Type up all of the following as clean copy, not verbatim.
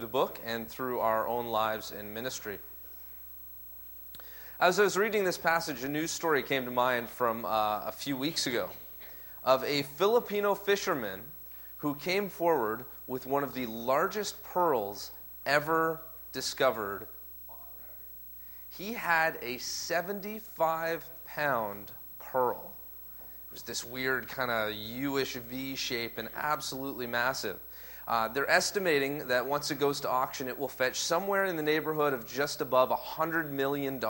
book and through our own lives and ministry. As I was reading this passage, a news story came to mind from a few weeks ago of a Filipino fisherman who came forward with one of the largest pearls ever discovered. He had a 75-pound pearl. It was this weird kind of U-ish V shape and absolutely massive. They're estimating that once it goes to auction, it will fetch somewhere in the neighborhood of just above $100 million.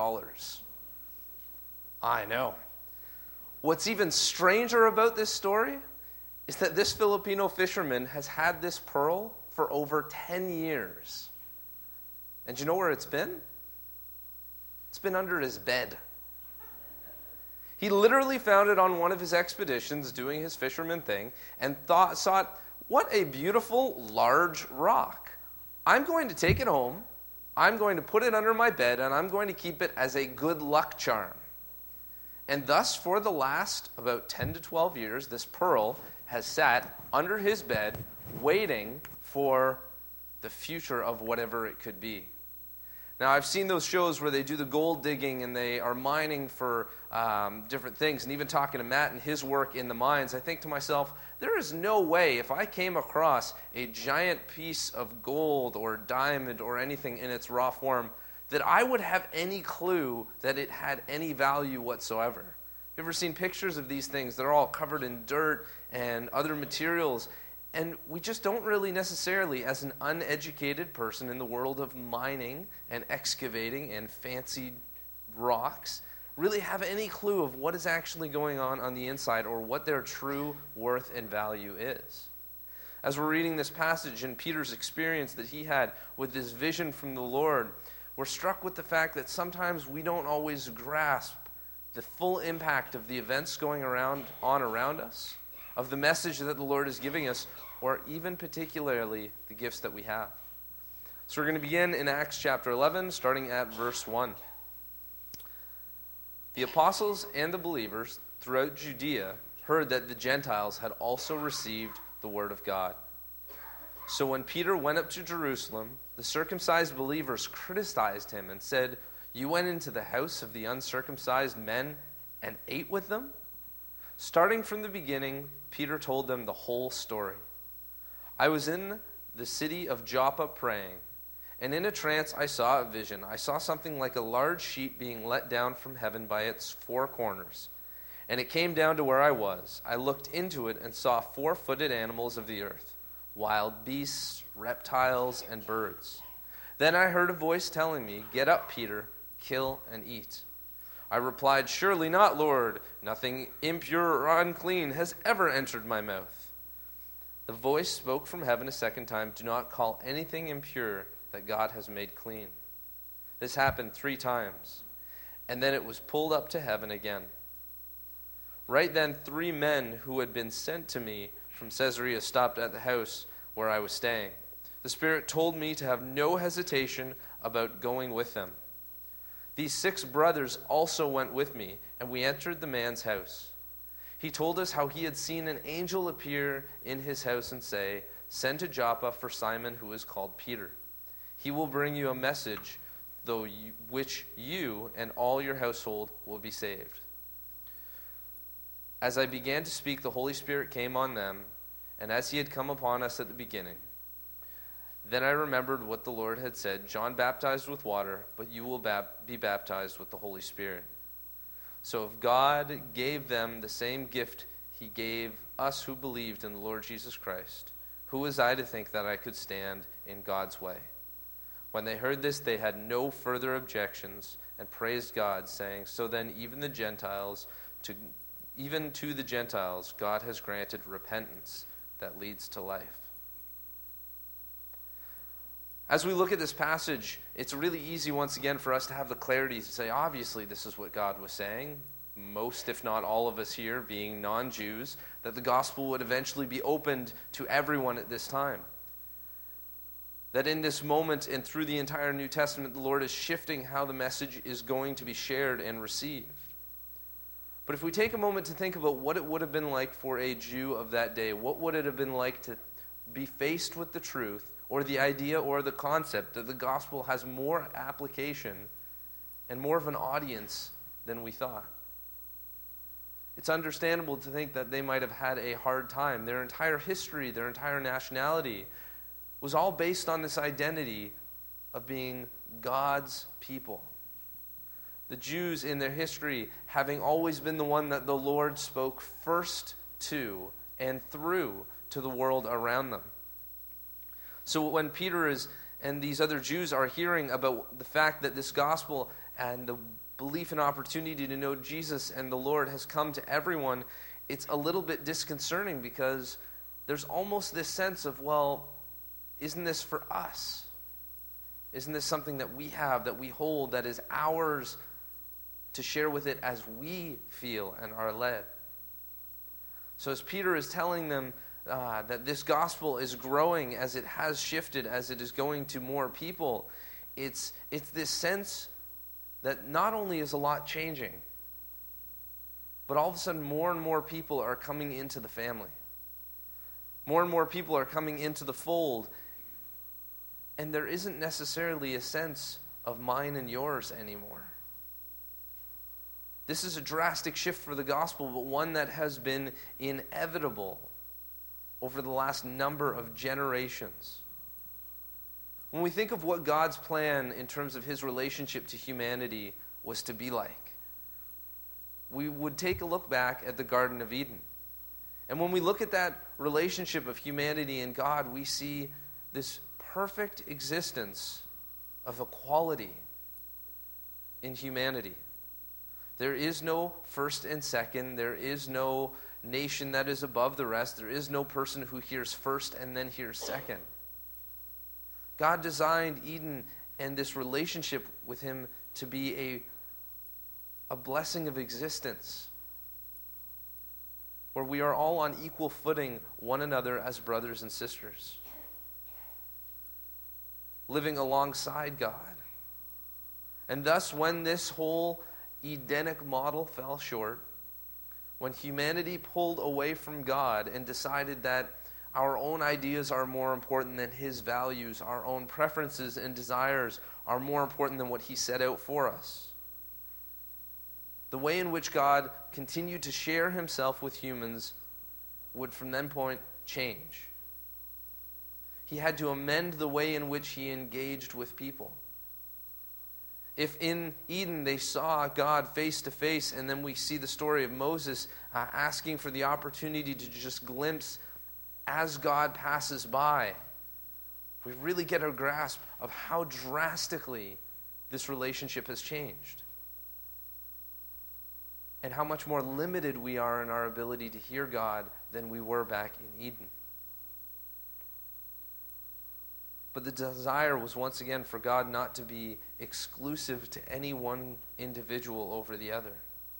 I know. What's even stranger about this story is that this Filipino fisherman has had this pearl for over 10 years. And do you know where it's been? It's been under his bed. He literally found it on one of his expeditions doing his fisherman thing and thought, what a beautiful large rock. I'm going to take it home, I'm going to put it under my bed, and I'm going to keep it as a good luck charm. And thus, for the last about 10 to 12 years, this pearl has sat under his bed, waiting for the future of whatever it could be. Now, I've seen those shows where they do the gold digging and they are mining for different things. And even talking to Matt and his work in the mines, I think to myself, there is no way if I came across a giant piece of gold or diamond or anything in its raw form that I would have any clue that it had any value whatsoever. You ever seen pictures of these things? They're all covered in dirt and other materials. And we just don't really necessarily, as an uneducated person in the world of mining and excavating and fancy rocks, really have any clue of what is actually going on the inside or what their true worth and value is. As we're reading this passage and Peter's experience that he had with this vision from the Lord, we're struck with the fact that sometimes we don't always grasp the full impact of the events going around us, of the message that the Lord is giving us, or even particularly the gifts that we have. So we're going to begin in Acts chapter 11, starting at verse 1. The apostles and the believers throughout Judea heard that the Gentiles had also received the word of God. So when Peter went up to Jerusalem, the circumcised believers criticized him and said, "You went into the house of the uncircumcised men and ate with them?" Starting from the beginning, Peter told them the whole story. "I was in the city of Joppa praying, and in a trance I saw a vision. I saw something like a large sheet being let down from heaven by its four corners, and it came down to where I was. I looked into it and saw four-footed animals of the earth, wild beasts, reptiles, and birds. Then I heard a voice telling me, 'Get up, Peter, kill and eat.' I replied, 'Surely not, Lord. Nothing impure or unclean has ever entered my mouth.' The voice spoke from heaven a second time, 'Do not call anything impure that God has made clean.' This happened 3 times, and then it was pulled up to heaven again. Right then 3 men who had been sent to me from Caesarea stopped at the house where I was staying. The Spirit told me to have no hesitation about going with them. These 6 brothers also went with me, and we entered the man's house. He told us how he had seen an angel appear in his house and say, 'Send to Joppa for Simon, who is called Peter. He will bring you a message, which you and all your household will be saved.' As I began to speak, the Holy Spirit came on them, and as he had come upon us at the beginning. Then I remembered what the Lord had said, 'John baptized with water, but you will be baptized with the Holy Spirit.' So if God gave them the same gift he gave us who believed in the Lord Jesus Christ, who was I to think that I could stand in God's way?" When they heard this, they had no further objections and praised God, saying, "So then even to the Gentiles, God has granted repentance that leads to life." As we look at this passage, it's really easy once again for us to have the clarity to say, obviously this is what God was saying. Most, if not all of us here, being non-Jews, that the gospel would eventually be opened to everyone at this time. That in this moment and through the entire New Testament, the Lord is shifting how the message is going to be shared and received. But if we take a moment to think about what it would have been like for a Jew of that day, what would it have been like to be faced with the truth or the idea or the concept that the gospel has more application and more of an audience than we thought. It's understandable to think that they might have had a hard time. Their entire history, their entire nationality was all based on this identity of being God's people. The Jews in their history having always been the one that the Lord spoke first to and through to the world around them. So when Peter and these other Jews are hearing about the fact that this gospel and the belief and opportunity to know Jesus and the Lord has come to everyone, it's a little bit disconcerting because there's almost this sense of, well, isn't this for us? Isn't this something that we have, that we hold, that is ours to share with it as we feel and are led? So as Peter is telling them that this gospel is growing as it has shifted, as it is going to more people, it's this sense that not only is a lot changing, but all of a sudden more and more people are coming into the family. More and more people are coming into the fold, and there isn't necessarily a sense of mine and yours anymore. This is a drastic shift for the gospel, but one that has been inevitable over the last number of generations. When we think of what God's plan in terms of his relationship to humanity was to be like, we would take a look back at the Garden of Eden. And when we look at that relationship of humanity and God, we see this perfect existence of equality in humanity. There is no first and second. There is no nation that is above the rest. There is no person who hears first and then hears second. God designed Eden and this relationship with him to be a blessing of existence, where we are all on equal footing one another as brothers and sisters, living alongside God. And thus, when this whole Edenic model fell short, when humanity pulled away from God and decided that our own ideas are more important than his values, our own preferences and desires are more important than what he set out for us, the way in which God continued to share himself with humans would from that point change. He had to amend the way in which he engaged with people. If in Eden they saw God face to face, and then we see the story of Moses asking for the opportunity to just glimpse as God passes by, we really get a grasp of how drastically this relationship has changed, and how much more limited we are in our ability to hear God than we were back in Eden. But the desire was once again for God not to be exclusive to any one individual over the other.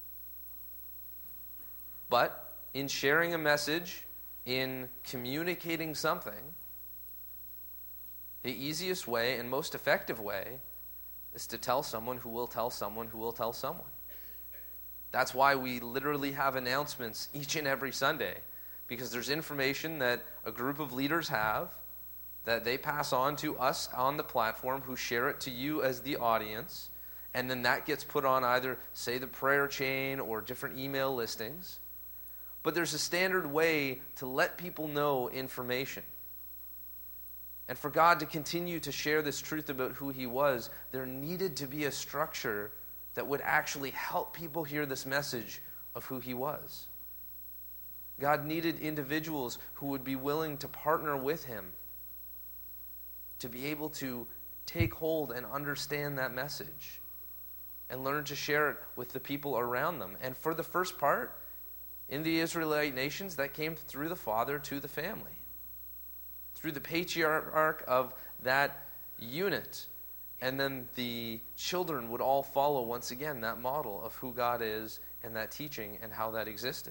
But in sharing a message, in communicating something, the easiest way and most effective way is to tell someone who will tell someone who will tell someone. That's why we literally have announcements each and every Sunday, because there's information that a group of leaders have that they pass on to us on the platform, who share it to you as the audience, and then that gets put on either, say, the prayer chain or different email listings. But there's a standard way to let people know information. And for God to continue to share this truth about who he was, there needed to be a structure that would actually help people hear this message of who he was. God needed individuals who would be willing to partner with him to be able to take hold and understand that message and learn to share it with the people around them. And for the first part, in the Israelite nations, that came through the father to the family, through the patriarch of that unit. And then the children would all follow, once again, that model of who God is and that teaching and how that existed.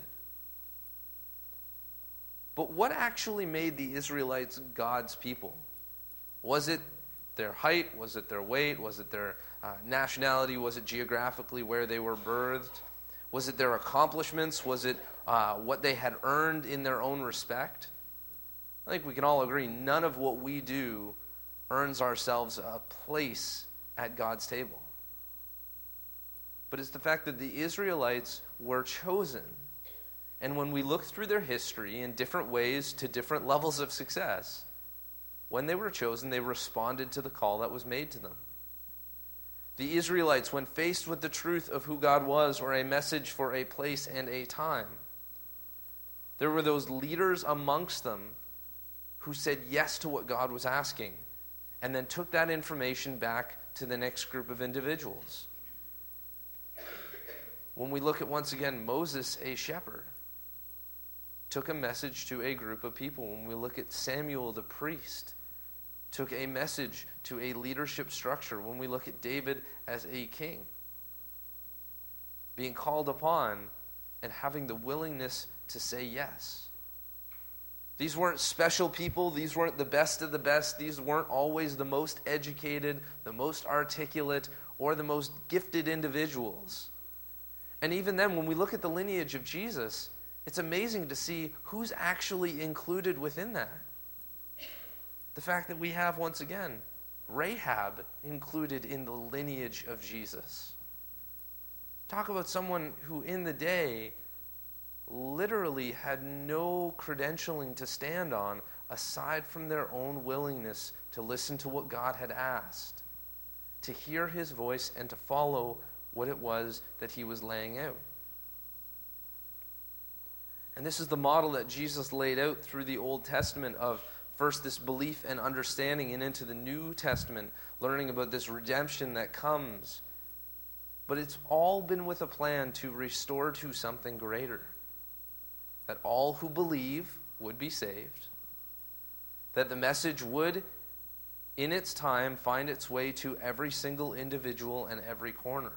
But what actually made the Israelites God's people? Was it their height? Was it their weight? Was it their nationality? Was it geographically where they were birthed? Was it their accomplishments? Was it what they had earned in their own respect? I think we can all agree none of what we do earns ourselves a place at God's table. But it's the fact that the Israelites were chosen. And when we look through their history in different ways to different levels of success, when they were chosen, they responded to the call that was made to them. The Israelites, when faced with the truth of who God was or a message for a place and a time, there were those leaders amongst them who said yes to what God was asking and then took that information back to the next group of individuals. When we look at, once again, Moses, a shepherd, took a message to a group of people. When we look at Samuel, the priest, took a message to a leadership structure. When we look at David as a king, being called upon and having the willingness to say yes. These weren't special people. These weren't the best of the best. These weren't always the most educated, the most articulate, or the most gifted individuals. And even then, when we look at the lineage of Jesus, it's amazing to see who's actually included within that. The fact that we have, once again, Rahab included in the lineage of Jesus. Talk about someone who in the day literally had no credentialing to stand on aside from their own willingness to listen to what God had asked, to hear his voice and to follow what it was that he was laying out. And this is the model that Jesus laid out through the Old Testament of first this belief and understanding, and into the New Testament, learning about this redemption that comes. But it's all been with a plan to restore to something greater. That all who believe would be saved. That the message would, in its time, find its way to every single individual and every corner.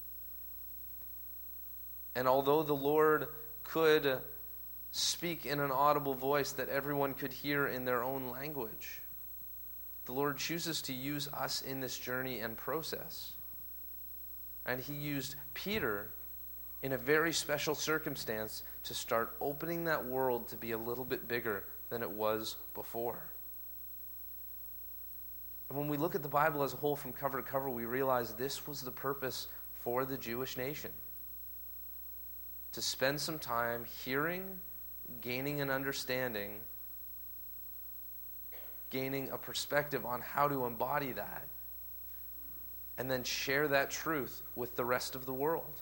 And although the Lord could speak in an audible voice that everyone could hear in their own language, the Lord chooses to use us in this journey and process. And he used Peter in a very special circumstance to start opening that world to be a little bit bigger than it was before. And when we look at the Bible as a whole from cover to cover, we realize this was the purpose for the Jewish nation. To spend some time hearing, gaining an understanding, gaining a perspective on how to embody that, and then share that truth with the rest of the world.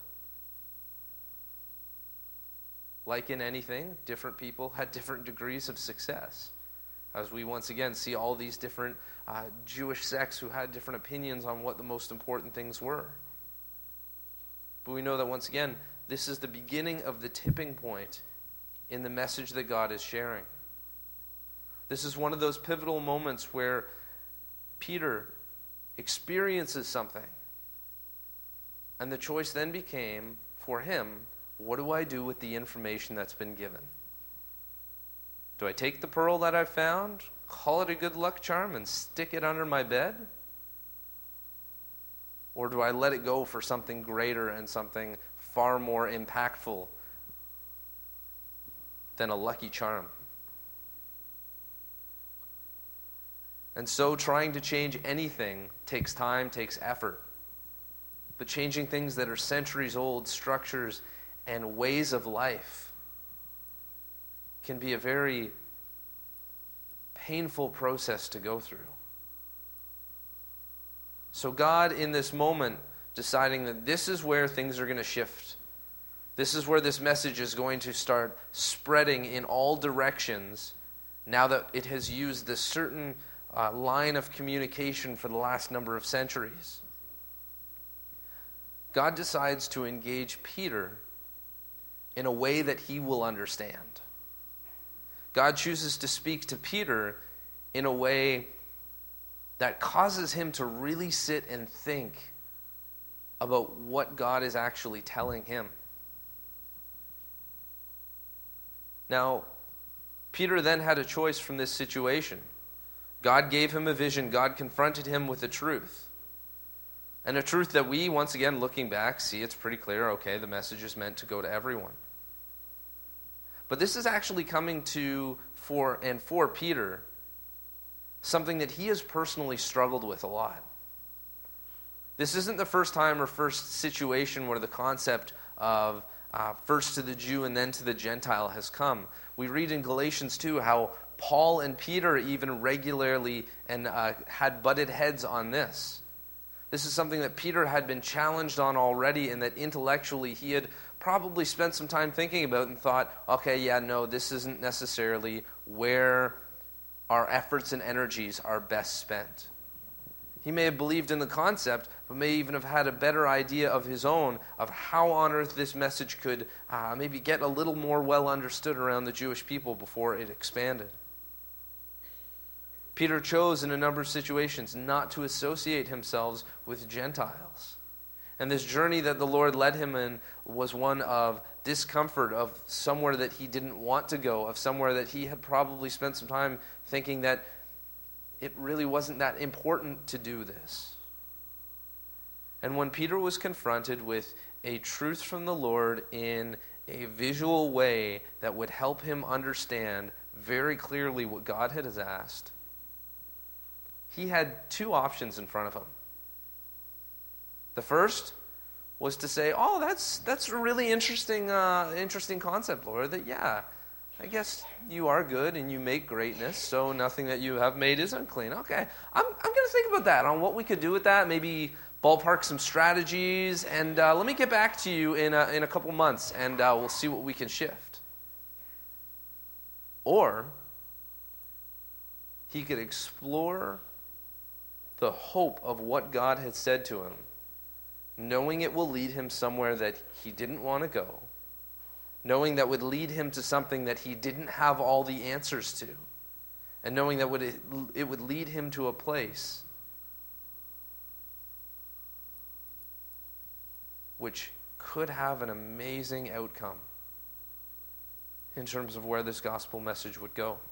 Like in anything, different people had different degrees of success. As we once again see all these different Jewish sects who had different opinions on what the most important things were. But we know that once again, this is the beginning of the tipping point in the message that God is sharing. This is one of those pivotal moments where Peter experiences something. And the choice then became, for him, what do I do with the information that's been given? Do I take the pearl that I found, call it a good luck charm, and stick it under my bed? Or do I let it go for something greater and something far more impactful than a lucky charm? And so trying to change anything takes time, takes effort. But changing things that are centuries old, structures and ways of life, can be a very painful process to go through. So God, in this moment, deciding that this is where things are going to shift. This is where this message is going to start spreading in all directions, now that it has used this certain line of communication for the last number of centuries. God decides to engage Peter in a way that he will understand. God chooses to speak to Peter in a way that causes him to really sit and think about what God is actually telling him. Now, Peter then had a choice from this situation. God gave him a vision. God confronted him with a truth. And a truth that we, once again, looking back, see it's pretty clear, okay, the message is meant to go to everyone. But this is actually coming to, for Peter, something that he has personally struggled with a lot. This isn't the first time or first situation where the concept of first to the Jew and then to the Gentile has come. We read in Galatians 2 how Paul and Peter even regularly and had butted heads on this. This is something that Peter had been challenged on already, and that intellectually he had probably spent some time thinking about and thought, okay, yeah, no, this isn't necessarily where our efforts and energies are best spent. He may have believed in the concept, but may even have had a better idea of his own of how on earth this message could maybe get a little more well understood around the Jewish people before it expanded. Peter chose in a number of situations not to associate himself with Gentiles. And this journey that the Lord led him in was one of discomfort, of somewhere that he didn't want to go, of somewhere that he had probably spent some time thinking that it really wasn't that important to do this. And when Peter was confronted with a truth from the Lord in a visual way that would help him understand very clearly what God had asked, he had two options in front of him. The first was to say, "Oh, that's a really interesting concept, Lord. That yeah, I guess you are good and you make greatness, so nothing that you have made is unclean. Okay, I'm going to think about that, on what we could do with that. Maybe ballpark some strategies, and let me get back to you in a couple months, and we'll see what we can shift." Or he could explore the hope of what God had said to him, knowing it will lead him somewhere that he didn't want to go, knowing that would lead him to something that he didn't have all the answers to, and knowing that it would lead him to a place which could have an amazing outcome in terms of where this gospel message would go.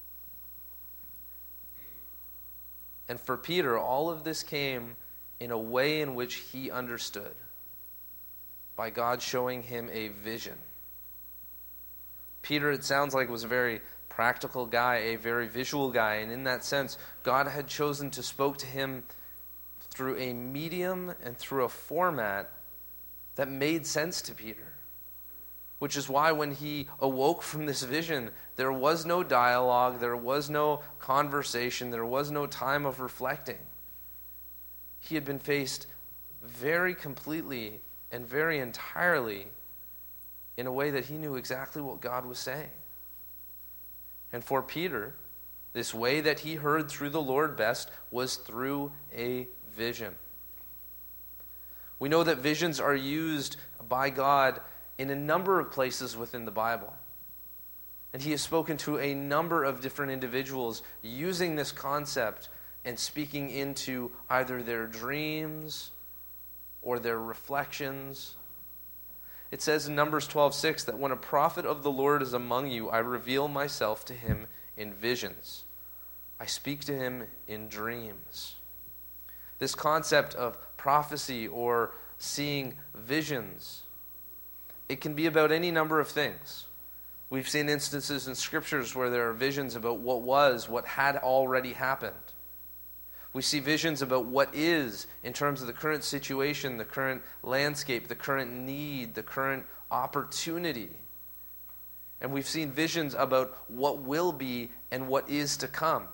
And for Peter, all of this came in a way in which he understood, by God showing him a vision. Peter, it sounds like, was a very practical guy, a very visual guy, and in that sense, God had chosen to spoke to him through a medium and through a format that made sense to Peter. Which is why when he awoke from this vision, there was no dialogue, there was no conversation, there was no time of reflecting. He had been faced very completely and very entirely in a way that he knew exactly what God was saying. And for Peter, this way that he heard through the Lord best was through a vision. We know that visions are used by God in a number of places within the Bible. And he has spoken to a number of different individuals using this concept and speaking into either their dreams or their reflections. It says in Numbers 12:6 that when a prophet of the Lord is among you, I reveal myself to him in visions. I speak to him in dreams. This concept of prophecy or seeing visions, it can be about any number of things. We've seen instances in scriptures where there are visions about what had already happened. We see visions about what is in terms of the current situation, the current landscape, the current need, the current opportunity. And we've seen visions about what will be and what is to come,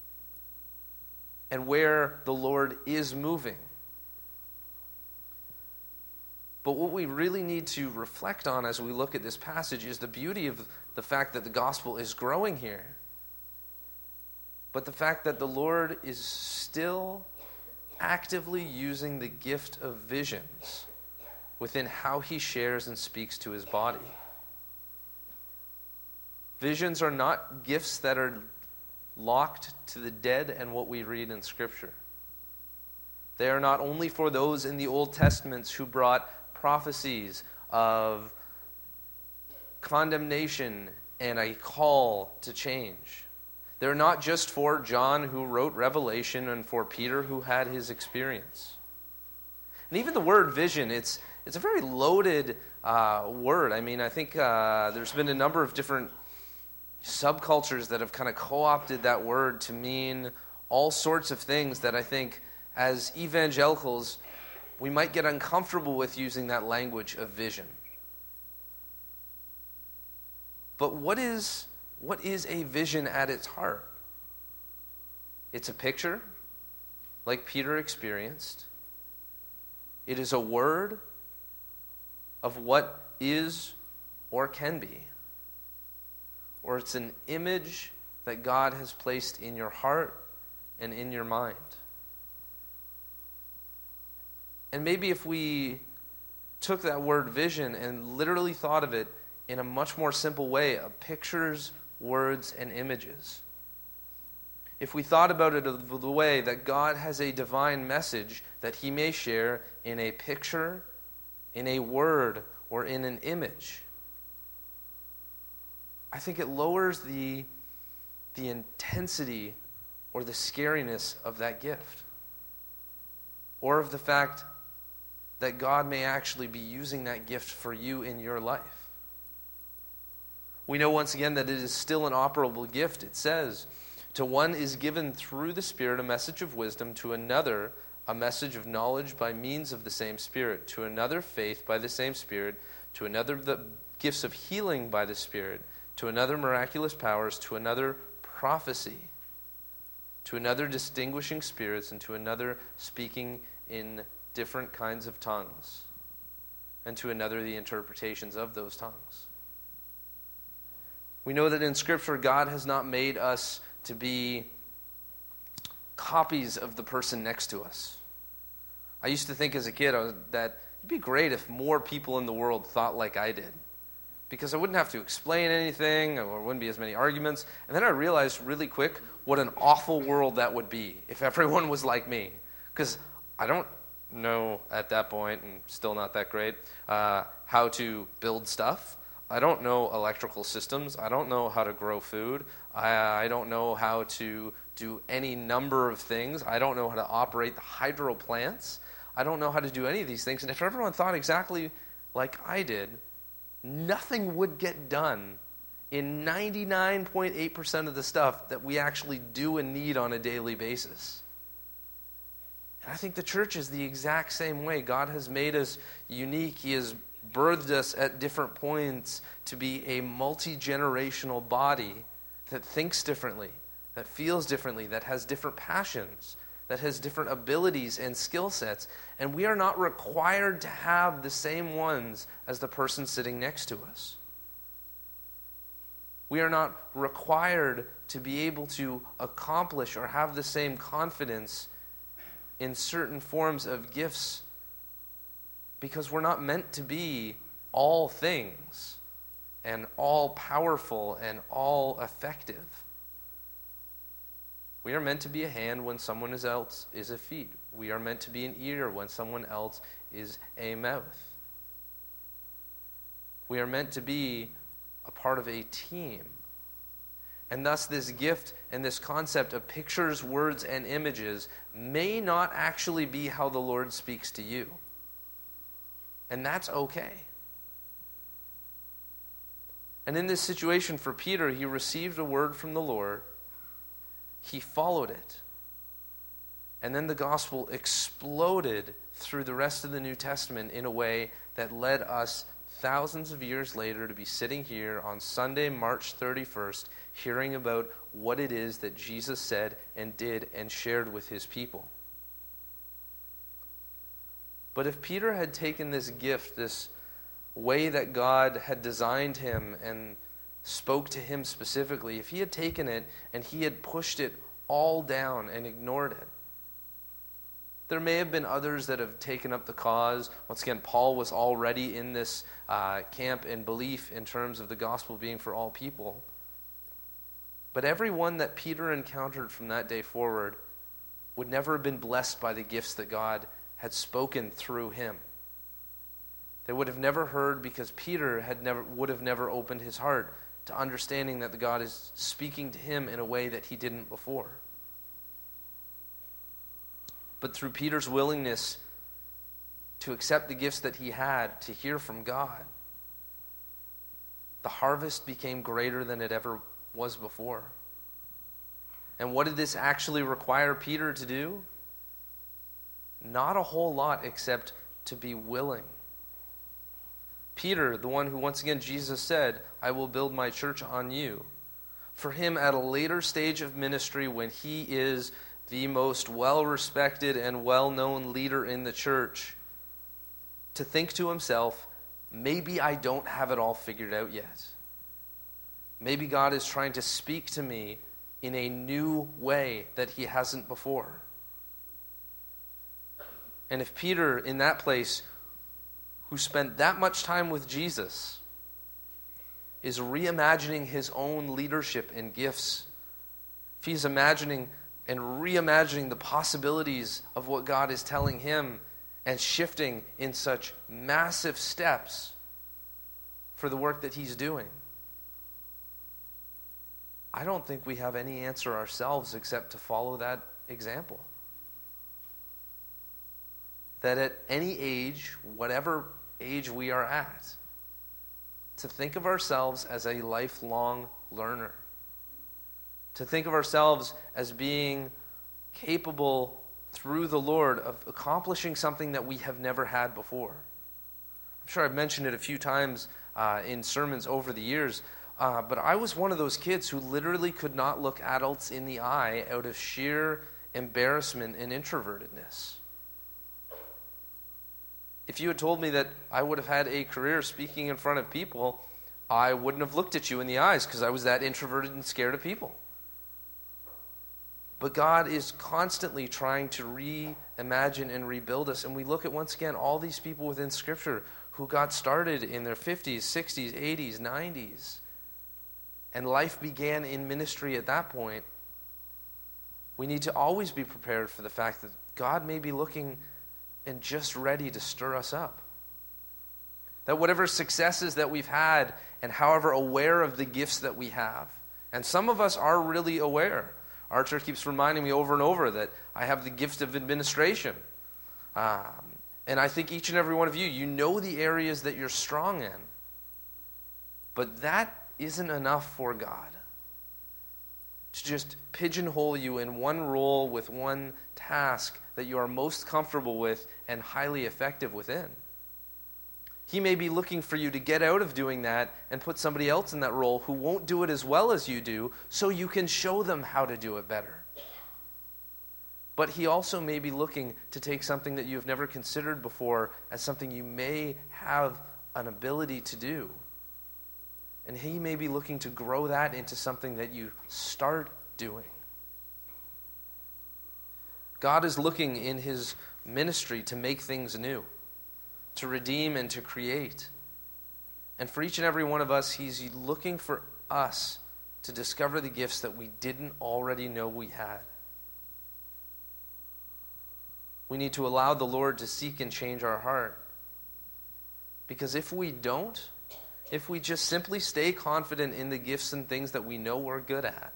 and where the Lord is moving. But what we really need to reflect on as we look at this passage is the beauty of the fact that the gospel is growing here. But the fact that the Lord is still actively using the gift of visions within how he shares and speaks to his body. Visions are not gifts that are locked to the dead and what we read in Scripture. They are not only for those in the Old Testaments who brought prophecies of condemnation and a call to change. They're not just for John, who wrote Revelation, and for Peter, who had his experience. And even the word vision, it's a very loaded word. I mean, I think there's been a number of different subcultures that have kind of co-opted that word to mean all sorts of things that I think as evangelicals we might get uncomfortable with using that language of vision. But what is a vision at its heart? It's a picture, like Peter experienced. It is a word of what is or can be. Or it's an image that God has placed in your heart and in your mind. And maybe if we took that word vision and literally thought of it in a much more simple way of pictures, words, and images. If we thought about it the way that God has a divine message that he may share in a picture, in a word, or in an image, I think it lowers the intensity or the scariness of that gift. Or of the fact that God may actually be using that gift for you in your life. We know once again that it is still an operable gift. It says, to one is given through the Spirit a message of wisdom, to another a message of knowledge by means of the same Spirit, to another faith by the same Spirit, to another the gifts of healing by the Spirit, to another miraculous powers, to another prophecy, to another distinguishing spirits, and to another speaking in different kinds of tongues, and to another the interpretations of those tongues. We know that in Scripture, God has not made us to be copies of the person next to us. I used to think as a kid that it'd be great if more people in the world thought like I did, because I wouldn't have to explain anything, or wouldn't be as many arguments. And then I realized really quick what an awful world that would be if everyone was like me, because I don't know at that point, and still not that great, how to build stuff. I don't know electrical systems. I don't know how to grow food. I don't know how to do any number of things. I don't know how to operate the hydro plants. I don't know how to do any of these things. And if everyone thought exactly like I did, nothing would get done in 99.8% of the stuff that we actually do and need on a daily basis. And I think the church is the exact same way. God has made us unique. He has birthed us at different points to be a multi-generational body that thinks differently, that feels differently, that has different passions, that has different abilities and skill sets. And we are not required to have the same ones as the person sitting next to us. We are not required to be able to accomplish or have the same confidence in certain forms of gifts, because we're not meant to be all things and all powerful and all effective. We are meant to be a hand when someone else is a feet. We are meant to be an ear when someone else is a mouth. We are meant to be a part of a team. And thus this gift and this concept of pictures, words, and images may not actually be how the Lord speaks to you. And that's okay. And in this situation for Peter, he received a word from the Lord. He followed it. And then the gospel exploded through the rest of the New Testament in a way that led us thousands of years later to be sitting here on Sunday, March 31st, hearing about what it is that Jesus said and did and shared with his people. But if Peter had taken this gift, this way that God had designed him and spoke to him specifically, if he had taken it and he had pushed it all down and ignored it, there may have been others that have taken up the cause. Once again, Paul was already in this camp and belief in terms of the gospel being for all people. But everyone that Peter encountered from that day forward would never have been blessed by the gifts that God had spoken through him. They would have never heard, because Peter would have never opened his heart to understanding that the God is speaking to him in a way that he didn't before. But through Peter's willingness to accept the gifts that he had, to hear from God, the harvest became greater than it ever was before. And what did this actually require Peter to do? Not a whole lot except to be willing. Peter, the one who once again Jesus said, "I will build my church on you." For him at a later stage of ministry, when he is the most well-respected and well-known leader in the church, to think to himself, maybe I don't have it all figured out yet. Maybe God is trying to speak to me in a new way that he hasn't before. And if Peter, in that place, who spent that much time with Jesus, is reimagining his own leadership and gifts, if he's imagining and reimagining the possibilities of what God is telling him and shifting in such massive steps for the work that he's doing, I don't think we have any answer ourselves except to follow that example. That at any age, whatever age we are at, to think of ourselves as a lifelong learner. To think of ourselves as being capable through the Lord of accomplishing something that we have never had before. I'm sure I've mentioned it a few times in sermons over the years, but I was one of those kids who literally could not look adults in the eye out of sheer embarrassment and introvertedness. If you had told me that I would have had a career speaking in front of people, I wouldn't have looked at you in the eyes because I was that introverted and scared of people. But God is constantly trying to reimagine and rebuild us. And we look at, once again, all these people within Scripture who got started in their 50s, 60s, 80s, 90s. And life began in ministry at that point. We need to always be prepared for the fact that God may be looking and just ready to stir us up. That whatever successes that we've had, and however aware of the gifts that we have, and some of us are really aware. Archer keeps reminding me over and over that I have the gift of administration. And I think each and every one of you, you know the areas that you're strong in. But that isn't enough for God to just pigeonhole you in one role with one task that you are most comfortable with and highly effective within. He may be looking for you to get out of doing that and put somebody else in that role who won't do it as well as you do, so you can show them how to do it better. But he also may be looking to take something that you've never considered before as something you may have an ability to do. And he may be looking to grow that into something that you start doing. God is looking in his ministry to make things new, to redeem and to create. And for each and every one of us, he's looking for us to discover the gifts that we didn't already know we had. We need to allow the Lord to seek and change our heart. Because if we don't, if we just simply stay confident in the gifts and things that we know we're good at,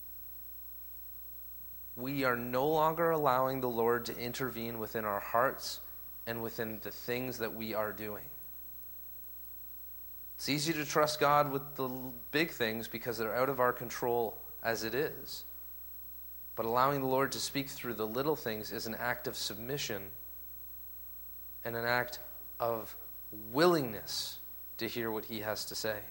we are no longer allowing the Lord to intervene within our hearts and within the things that we are doing. It's easy to trust God with the big things because they're out of our control as it is. But allowing the Lord to speak through the little things is an act of submission and an act of willingness to hear what he has to say.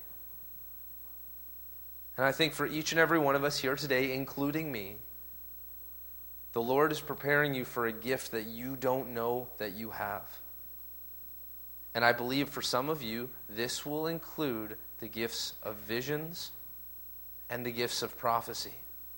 And I think for each and every one of us here today, including me, the Lord is preparing you for a gift that you don't know that you have. And I believe for some of you, this will include the gifts of visions and the gifts of prophecy.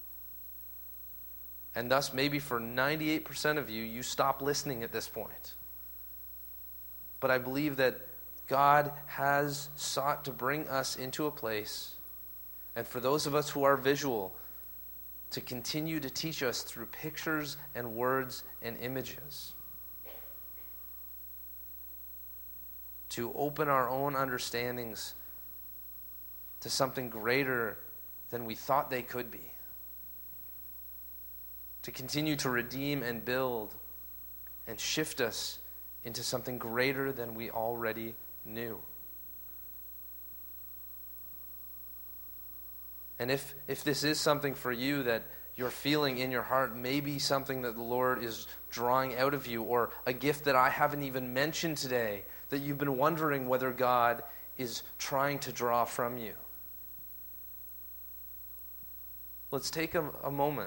And thus, maybe for 98% of you, you stop listening at this point. But I believe that God has sought to bring us into a place, and for those of us who are visual, to continue to teach us through pictures and words and images. To open our own understandings to something greater than we thought they could be. To continue to redeem and build and shift us into something greater than we already knew. And if this is something for you that you're feeling in your heart, maybe something that the Lord is drawing out of you, or a gift that I haven't even mentioned today, that you've been wondering whether God is trying to draw from you. Let's take a moment.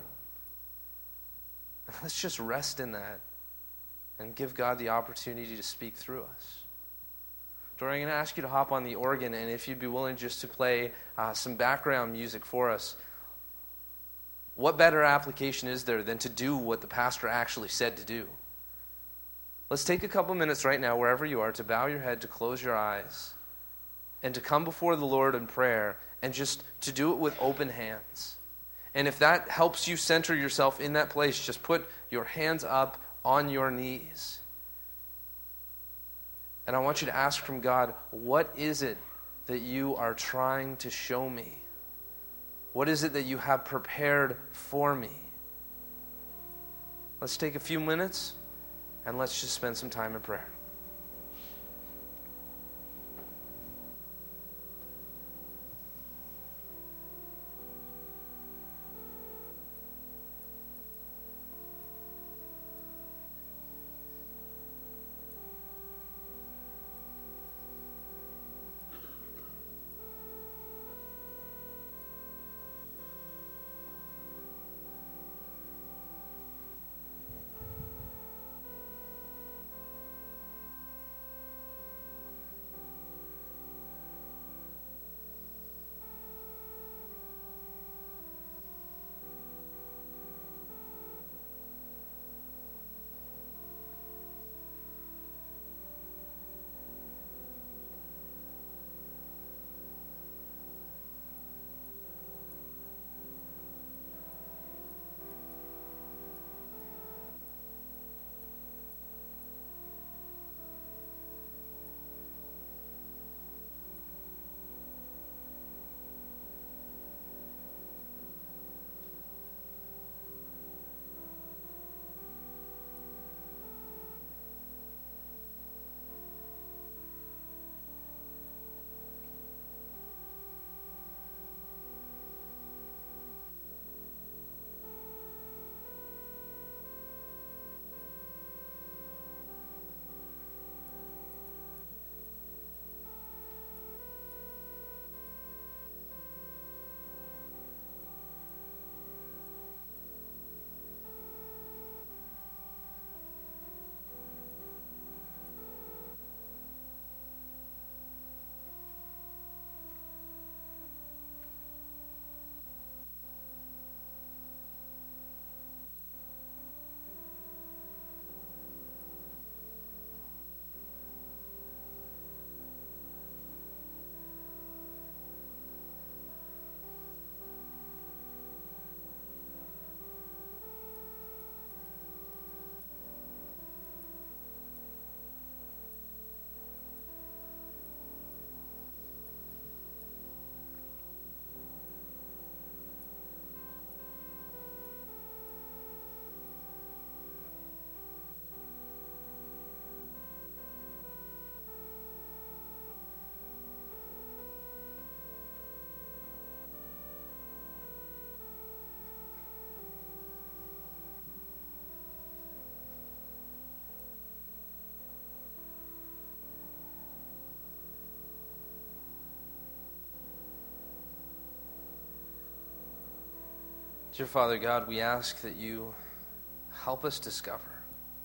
Let's just rest in that and give God the opportunity to speak through us. Dorian, I'm going to ask you to hop on the organ, and if you'd be willing just to play some background music for us. What better application is there than to do what the pastor actually said to do? Let's take a couple minutes right now, wherever you are, to bow your head, to close your eyes, and to come before the Lord in prayer, and just to do it with open hands. And if that helps you center yourself in that place, just put your hands up on your knees. And I want you to ask from God, what is it that you are trying to show me? What is it that you have prepared for me? Let's take a few minutes and let's just spend some time in prayer. Dear Father God, we ask that you help us discover,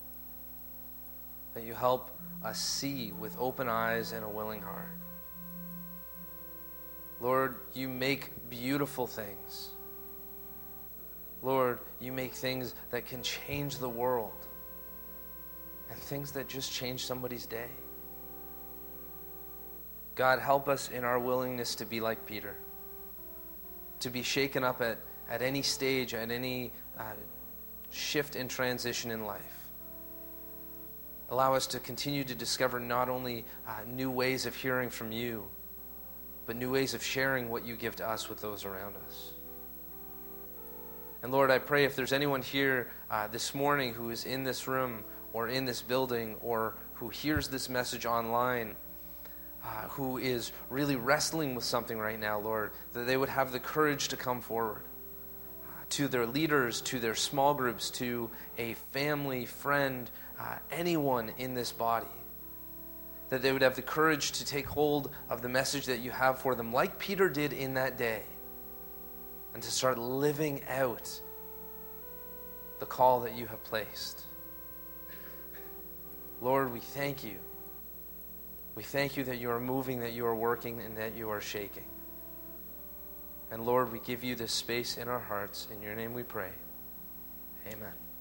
that you help us see with open eyes and a willing heart. Lord, you make beautiful things. Lord, you make things that can change the world and things that just change somebody's day. God, help us in our willingness to be like Peter, to be shaken up at any stage, at any shift and transition in life. Allow us to continue to discover not only new ways of hearing from you, but new ways of sharing what you give to us with those around us. And Lord, I pray if there's anyone here this morning who is in this room or in this building or who hears this message online, who is really wrestling with something right now, Lord, that they would have the courage to come forward. To their leaders, to their small groups, to a family, friend, anyone in this body. That they would have the courage to take hold of the message that you have for them, like Peter did in that day, and to start living out the call that you have placed. Lord, we thank you. We thank you that you are moving, that you are working, and that you are shaking. And Lord, we give you this space in our hearts. In your name we pray. Amen.